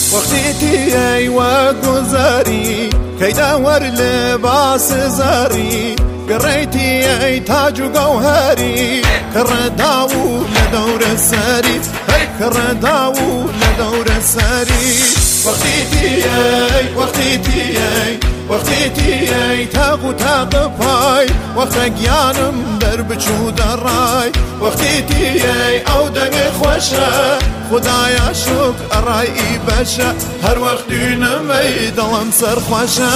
وقتی تیای و گذاری کی دور لباس زاری قريتي اي تاج وجوهري كرداو لدور الساري كرداو لدور الساري وقتي اي تاغو تاغفاي وقتك يانم درب شو دراي وقتي اي او دنگ خوشا خدايا شكر راي بشا هر وقت نمي دلم سر خوشا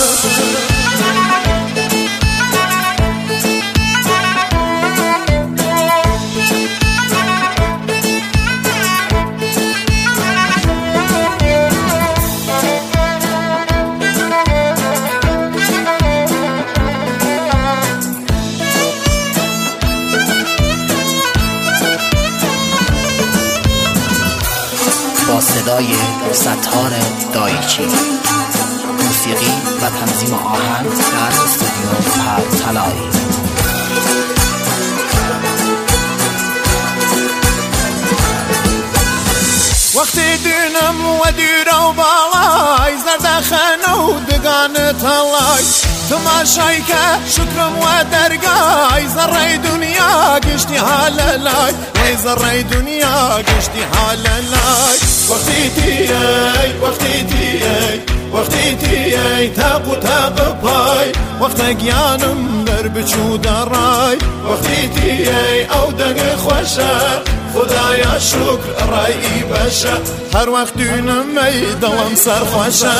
با صدای ستار دایچی، موسیقی و تنظیم آهنگ در استودیو پرطلایی. وقتی دونم و دیر و بالای زرد خانه و دگان تلای تماشای که شکرم و درگای زرای دنیا گشتی حالالای وی زرای دنیا گشتی حالالای وقتی تیای تاق و تاق پای وقت گیانم در بچو درای وقتی تیای او دنگ خوشه خدایا شکر رای بشه هر وقت دونم می دلم سر خوشه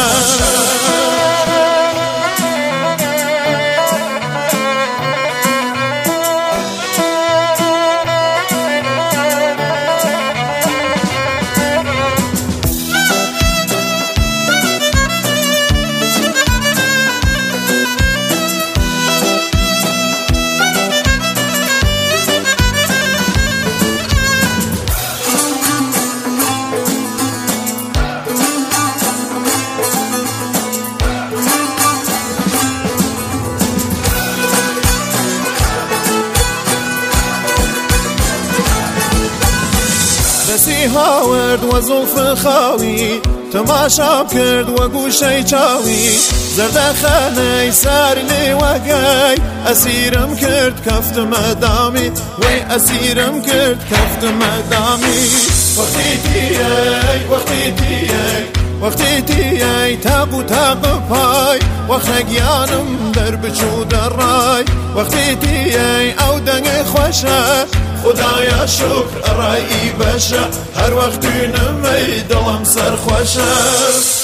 رسیها ورد و زلف خاوی تماشا کرد و گوشی چاوی زرد خانه سار لی وگای اسیرم کرد کفت مدامی وی اسیرم کرد کفت مدامی وقتی تیای تاق و تاق پای وقت گیانم در بچو درای وقتی تیای او دنگ خوشه خدایا شکر رای بشه هر وقت نمی دلم سر خوشه